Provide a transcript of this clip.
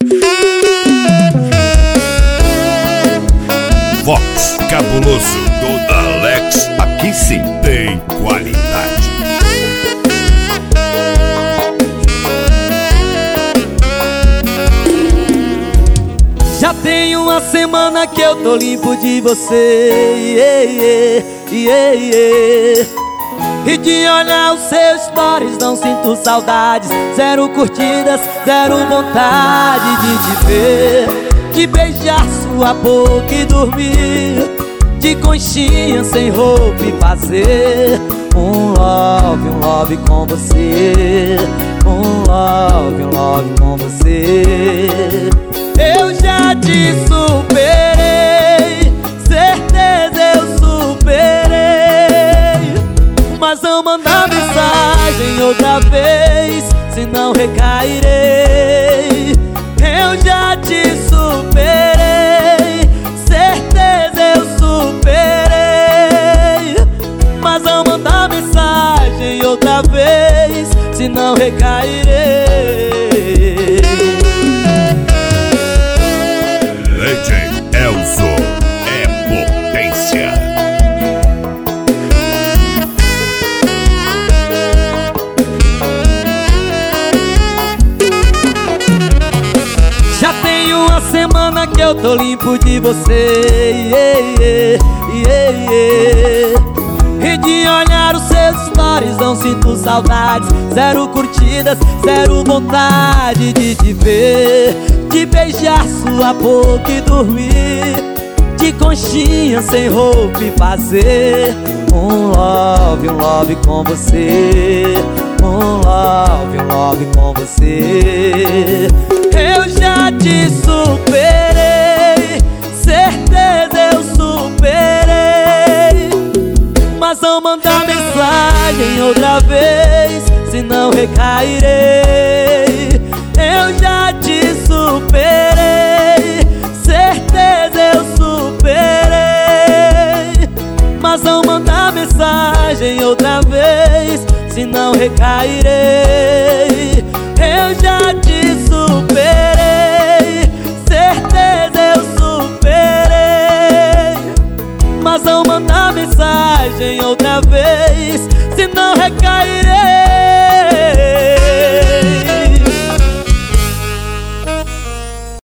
Vox Cabuloso do Alex, aqui sim tem qualidade. Já tem uma semana que eu tô limpo de você, e de olhar os seus stories não sinto saudades. Zero curtidas, zero vontade de te ver, de beijar sua boca e dormir de conchinha sem roupa e fazer um love com você. Um love com você. Eu já te superei, certeza eu superei, mas não mandar mensagem outra vez, senão recairei. Eu já te superei, certeza eu superei, mas não mandar mensagem outra vez, senão recairei. DJ Elzo é potência. Já tem uma semana que eu tô limpo de você, e de olhar os seus stories não sinto saudades. Zero curtidas, zero vontade de te ver, de beijar sua boca e dormir de conchinha sem roupa e fazer um love com você. Um love com você. Eu já te superei, certeza eu superei, mas não mandar mensagem outra vez, senão recairei. Eu já te superei, certeza eu superei, mas não mandar mensagem outra vez, senão recairei. Eu já te superei, certeza eu superei, mas não mandar mensagem outra vez, senão recairei.